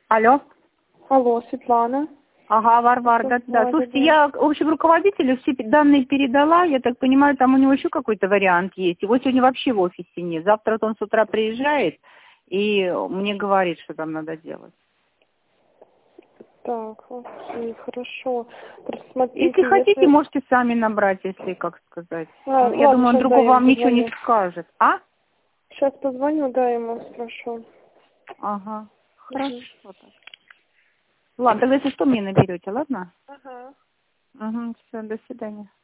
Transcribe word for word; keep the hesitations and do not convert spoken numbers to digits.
Алло. Алло, Светлана. Ага, Варвар, да, да. Слушайте, я, в общем, руководителю все данные передала. Я так понимаю, там у него еще какой-то вариант есть. Его сегодня вообще в офисе нет. Завтра вот он с утра приезжает и мне говорит, что там надо делать. Так, окей, хорошо. Просто смотрите, Если хотите, если... можете сами набрать, если, как сказать. А, Я ладно, думаю, он сейчас, да, другого я вам ему ничего не позвоню. скажет. А? Сейчас позвоню, да, ему спрошу. Ага. Хорошо. Угу. Так. Ладно, тогда если что, мне наберете, ладно? Ага. Угу, все, до свидания.